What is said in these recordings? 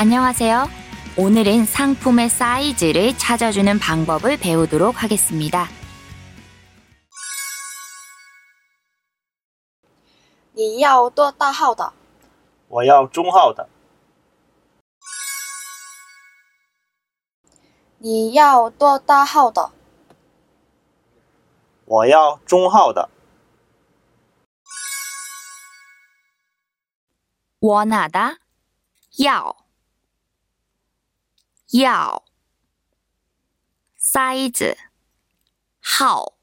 안녕하세요. 오늘은 상품의 사이즈를 찾아주는 방법을 배우도록 하겠습니다. 你要多大号的？ 我要中号的。 你要多大号的？ 我要中号的。 원하다, 要 사이즈, 号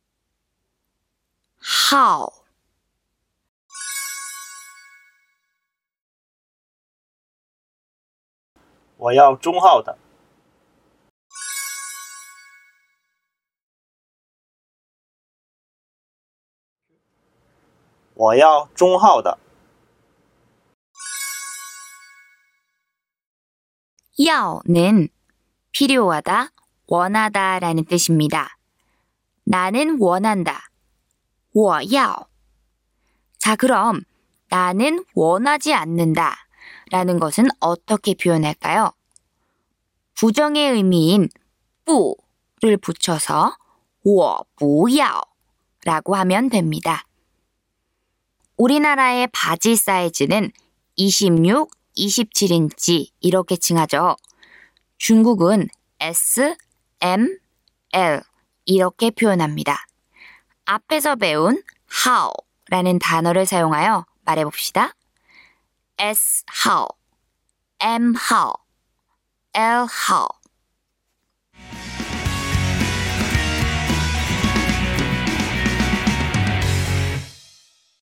我要中号的。 我要中号的。 要는 필요하다, 원하다 라는 뜻입니다. 나는 원한다. 我要. 자, 그럼 나는 원하지 않는다 라는 것은 어떻게 표현할까요? 부정의 의미인 不를 붙여서 我不要 라고 하면 됩니다. 우리나라의 바지 사이즈는 26, 27인치 이렇게 칭하죠. 중국은 S, M, L 이렇게 표현합니다. 앞에서 배운 how라는 단어를 사용하여 말해봅시다. S how, M how, L how